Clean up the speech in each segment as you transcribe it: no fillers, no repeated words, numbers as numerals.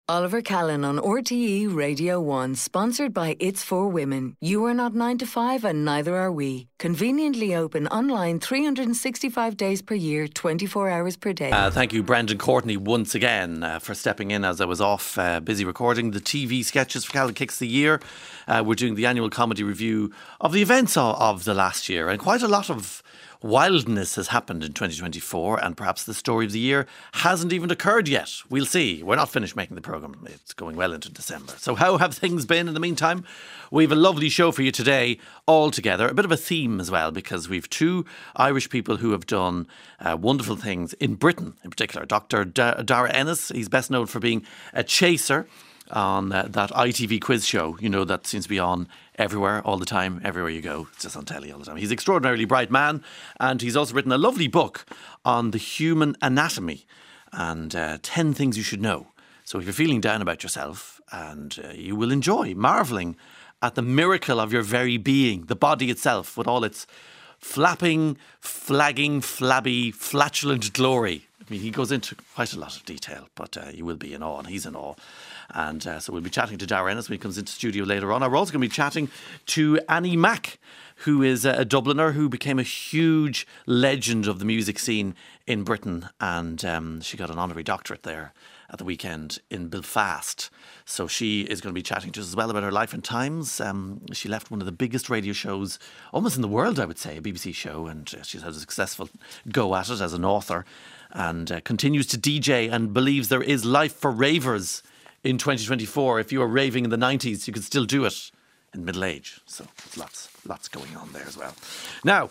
Oliver Callan on RTE Radio 1, sponsored by It's For Women. You are not 9 to 5 and neither are we. Conveniently open online 365 days per year, 24 hours per day. Thank you, Brendan Courtney, once again for stepping in as I was off busy recording the TV sketches for Callan Kicks the Year. We're doing the annual comedy review of the events of the last year, and quite a lot of wildness has happened in 2024, and perhaps the story of the year hasn't even occurred yet. We'll see. We're not finished making the programme. It's going well into December. So how have things been in the meantime? We have a lovely show for you today all together. A bit of a theme as well, because we've two Irish people who have done wonderful things in Britain in particular. Dr. Dara Ennis, he's best known for being a chaser on that ITV quiz show, you know, that seems to be on everywhere, all the time, everywhere you go. It's just on telly all the time. He's an extraordinarily bright man, and he's also written a lovely book on the human anatomy and 10 things you should know. So if you're feeling down about yourself, and you will enjoy marvelling at the miracle of your very being, the body itself, with all its flapping, flagging, flabby, flatulent glory. I mean, he goes into quite a lot of detail, but you will be in awe, and he's in awe. And so we'll be chatting to Dara Ennis when he comes into the studio later on. We're also going to be chatting to Annie Mac, who is a Dubliner who became a huge legend of the music scene in Britain. And she got an honorary doctorate there at the weekend in Belfast. So she is going to be chatting to us as well about her life and times. She left one of the biggest radio shows almost in the world, I would say, a BBC show. And she's had a successful go at it as an author, and continues to DJ and believes there is life for ravers in 2024. If you were raving in the 90s, you could still do it in middle age. So lots going on there as well. Now,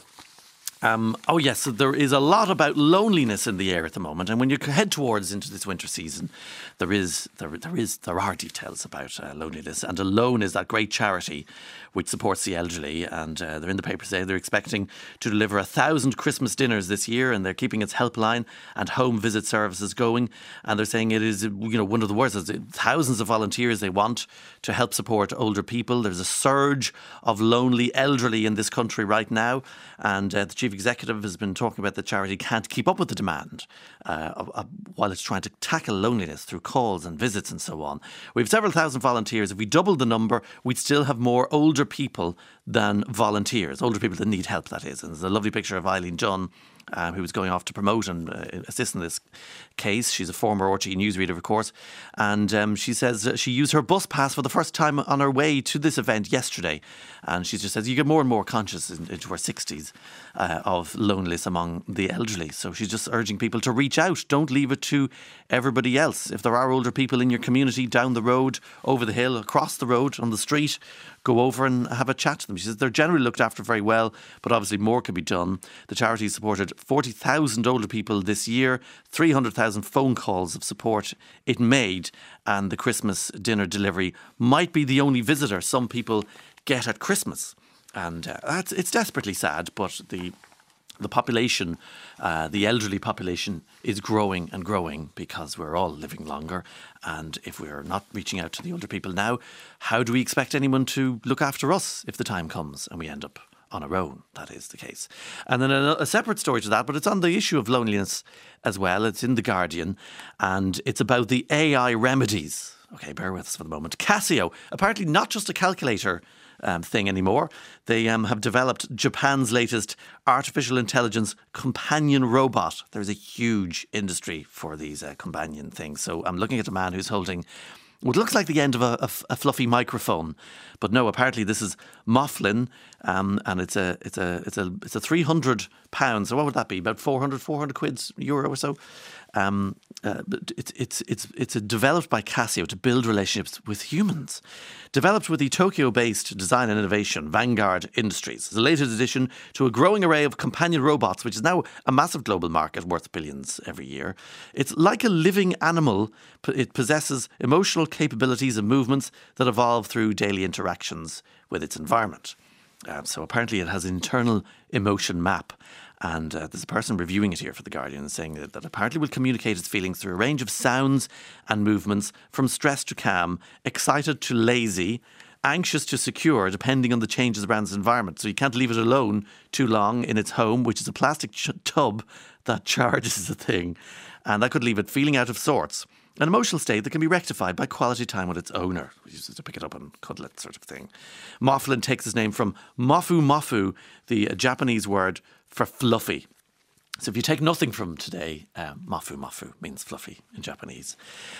so there is a lot about loneliness in the air at the moment, and when you head towards into this winter season, there are details about loneliness. And Alone is that great charity which supports the elderly, and they're in the paper today. They're expecting to deliver 1,000 Christmas dinners this year, and they're keeping its helpline and home visit services going. And they're saying it is, one of the words is thousands of volunteers they want to help support older people. There's a surge of lonely elderly in this country right now, and the chief executive has been talking about the charity can't keep up with the demand while it's trying to tackle loneliness through calls and visits and so on. We have several thousand volunteers. If we doubled the number, we'd still have more older people than volunteers, older people that need help, that is. And there's a lovely picture of Eileen Dunn, who was going off to promote and assist in this case. She's a former RTE newsreader, of course, and she says she used her bus pass for the first time on her way to this event yesterday, and she just says you get more and more conscious into her 60s of loneliness among the elderly. So she's just urging people to reach out. Don't leave it to everybody else. If there are older people in your community, down the road, over the hill, across the road, on the street, go over and have a chat to them. She says they're generally looked after very well, but obviously more can be done. The charity supported 40,000 older people this year, 300,000 phone calls of support it made, and the Christmas dinner delivery might be the only visitor some people get at Christmas. And it's desperately sad, but the population, the elderly population, is growing and growing because we're all living longer. And if we're not reaching out to the older people now, how do we expect anyone to look after us if the time comes and we end up on our own? That is the case. And then a separate story to that, but it's on the issue of loneliness as well. It's in The Guardian, and it's about the AI remedies. Okay, bear with us for the moment. Casio, apparently not just a calculator thing anymore. They have developed Japan's latest artificial intelligence companion robot. There's a huge industry for these companion things. So I'm looking at a man who's holding what looks like the end of a fluffy microphone, but no. Apparently, this is Moflin, and it's a £300. So what would that be? About 400 quid, euro or so. It's developed by Casio to build relationships with humans. Developed with the Tokyo-based design and innovation Vanguard Industries. It's the latest addition to a growing array of companion robots, which is now a massive global market worth billions every year. It's like a living animal. It possesses emotional capabilities and movements that evolve through daily interactions with its environment. So apparently it has an internal emotion map. And there's a person reviewing it here for The Guardian saying that apparently will communicate its feelings through a range of sounds and movements, from stress to calm, excited to lazy, anxious to secure, depending on the changes around its environment. So you can't leave it alone too long in its home, which is a plastic tub that charges the thing. And that could leave it feeling out of sorts. an emotional state that can be rectified by quality time with its owner. We used to pick it up and cuddle it, sort of thing. Moflin takes its name from mofu mofu, the Japanese word for fluffy. So if you take nothing from today, mofu mofu means fluffy in Japanese.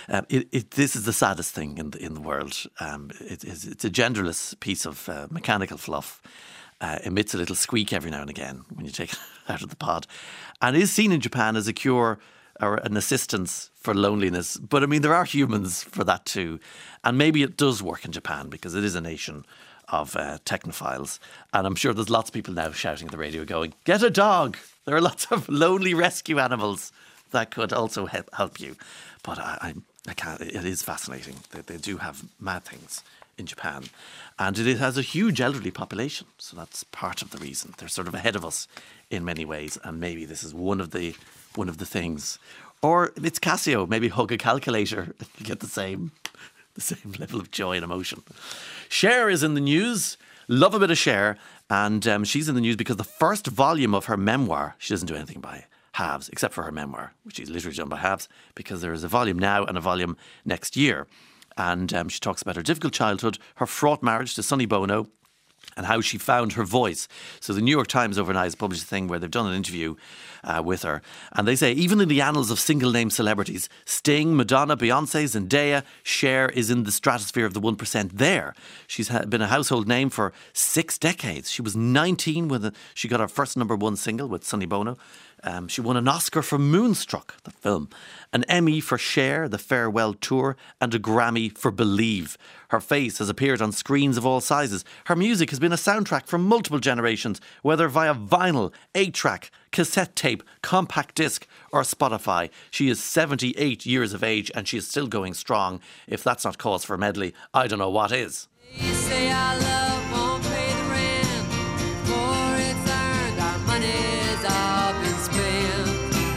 This is the saddest thing in the world. It's a genderless piece of mechanical fluff. Emits a little squeak every now and again when you take it out of the pod, and is seen in Japan as a cure or an assistance for loneliness. But I mean, there are humans for that too, and maybe it does work in Japan because it is a nation of technophiles. And I'm sure there's lots of people now shouting at the radio going, "Get a dog!" There are lots of lonely rescue animals that could also help you. But I can't. It is fascinating. They do have mad things in Japan, and it has a huge elderly population, so that's part of the reason. They're sort of ahead of us in many ways, and maybe this is one of the things. Or it's Casio, maybe hug a calculator, you get the same level of joy and emotion. Cher is in the news. Love a bit of Cher, and she's in the news because the first volume of her memoir, she doesn't do anything by halves, except for her memoir, which is literally done by halves, because there is a volume now and a volume next year. And she talks about her difficult childhood, her fraught marriage to Sonny Bono, and how she found her voice. So the New York Times overnight has published a thing where they've done an interview with her. And they say, even in the annals of single-name celebrities, Sting, Madonna, Beyonce, Zendaya, Cher is in the stratosphere of the 1% there. She's been a household name for 6 decades. She was 19 when she got her first #1 single with Sonny Bono. She won an Oscar for Moonstruck, the film, an Emmy for Cher, the Farewell Tour, and a Grammy for Believe. Her face has appeared on screens of all sizes. Her music has been a soundtrack for multiple generations, whether via vinyl, 8-track, cassette tape, compact disc, or Spotify. She is 78 years of age and she is still going strong. If that's not cause for a medley, I don't know what is. You say our love won't pay the rent, for it's earned, our money's all been spent.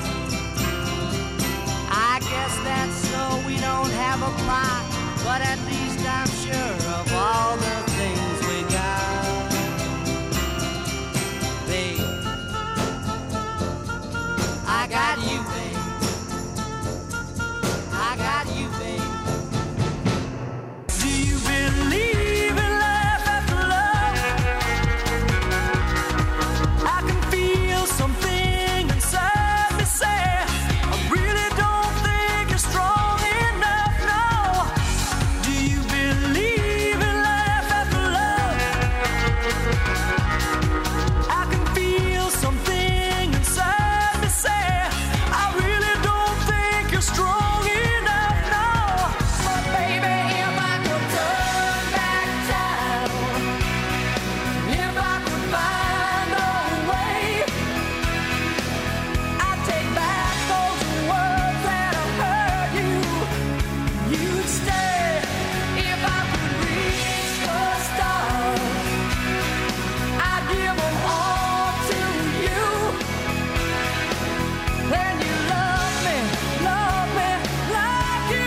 I guess that's so we don't have a plot, but at least I'm sure of all the things we got. Babe, I got you, babe. I got you, babe. Do you believe in life after love? I can feel something inside me say, I really don't think you're strong enough, no. Do you believe in life after love? I can feel something inside me say, I really don't think you're strong enough, no. But baby, if I could turn back time, if I could find a way, I'd take back those words that have hurt you. You'd stay. If I could reach the stars, I'd give them all to you. Then you love me like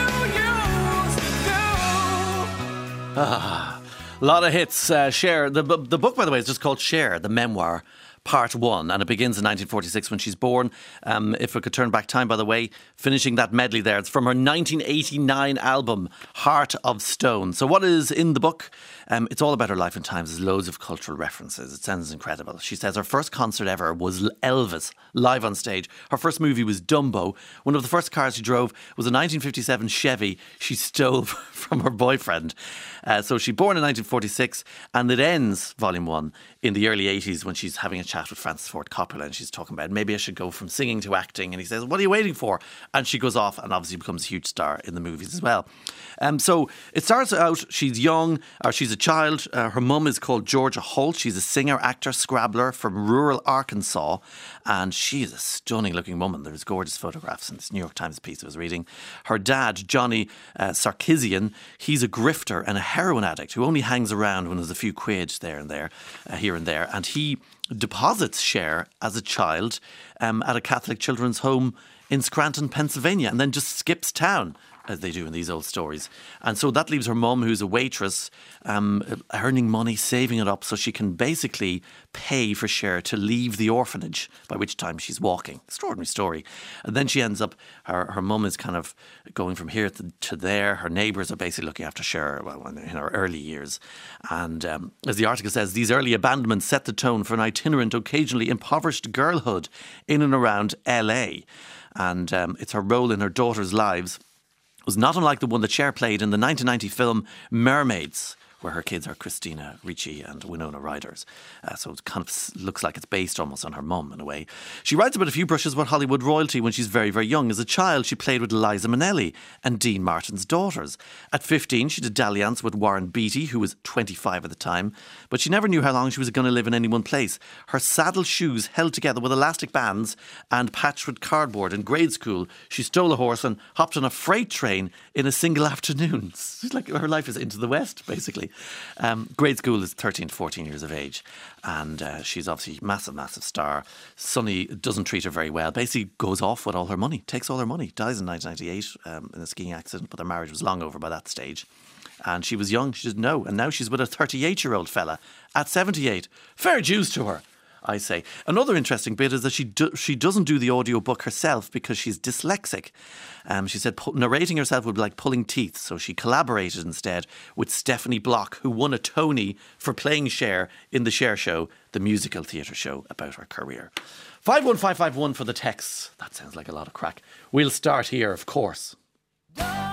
you used to. A lot of hits. Cher. The book, by the way, is just called Cher, the memoir, part 1, and it begins in 1946 when she's born. If we could turn back time, by the way, finishing that medley there, it's from her 1989 album, Heart of Stone. So what is in the book? It's all about her life and times. There's loads of cultural references. It sounds incredible. She says her first concert ever was Elvis, live on stage. Her first movie was Dumbo. One of the first cars she drove was a 1957 Chevy she stole from her boyfriend. So she born in 1946, and it ends, volume 1, in the early 80s when she's having a chat with Francis Ford Coppola, and she's talking about, maybe I should go from singing to acting. And he says, what are you waiting for? And she goes off and obviously becomes a huge star in the movies as well. So it starts out, she's young, or she's a child. Her mum is called Georgia Holt. She's a singer, actor, scrabbler from rural Arkansas. And she is a stunning looking woman. There's gorgeous photographs in this New York Times piece I was reading. Her dad, Johnny Sarkisian, he's a grifter and a heroin addict who only hangs around when there's a few quid here and there. And he deposits Cher as a child at a Catholic children's home in Scranton, Pennsylvania, and then just skips town as they do in these old stories. And so that leaves her mum, who's a waitress, earning money, saving it up so she can basically pay for Cher to leave the orphanage, by which time she's walking. Extraordinary story. And then she ends up, her mum is kind of going from here to there. Her neighbours are basically looking after Cher in her early years. And as the article says, these early abandonments set the tone for an itinerant, occasionally impoverished girlhood in and around LA. And it's her role in her daughter's lives was not unlike the one that Cher played in the 1990 film Mermaids, where her kids are Christina Ricci and Winona Ryder's. So it kind of looks like it's based almost on her mum in a way. She rides about a few brushes with Hollywood royalty when she's very, very young. As a child, she played with Liza Minnelli and Dean Martin's daughters. At 15, she did dalliance with Warren Beatty, who was 25 at the time, but she never knew how long she was going to live in any one place. Her saddle shoes held together with elastic bands and patched with cardboard. In grade school, she stole a horse and hopped on a freight train in a single afternoon. It's like her life is into the West, basically. Grade school is 13 to 14 years of age, and she's obviously a massive, massive star. Sonny doesn't treat her very well, basically goes off with all her money, takes all her money, dies in 1998 in a skiing accident, but their marriage was long over by that stage. And she was young, she didn't know, and now she's with a 38-year-old fella at 78. Fair dues to her, I say. Another interesting bit is that she doesn't do the audiobook herself because she's dyslexic. She said narrating herself would be like pulling teeth, so she collaborated instead with Stephanie Block, who won a Tony for playing Cher in the Cher Show, the musical theatre show about her career. 51551 for the texts. That sounds like a lot of crack. We'll start here, of course.